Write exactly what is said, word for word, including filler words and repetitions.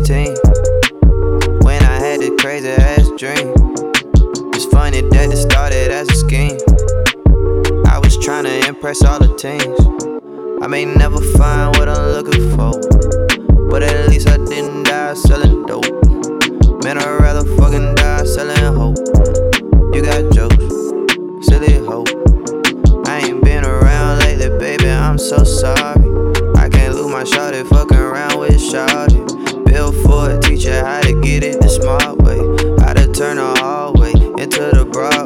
sixteen, when I had this crazy ass dream. It's funny that it started as a scheme. I was trying to impress all the teens. I may never find what I'm looking for, but at least I didn't die selling dope. Man, I'd rather fucking die selling hope. You got jokes, silly hope. I ain't been around lately, baby, I'm so sorry. I can't lose my shawty, fucking around with shawty. Bill for it, teach her how to get it the smart way, how to turn the hallway into the broad.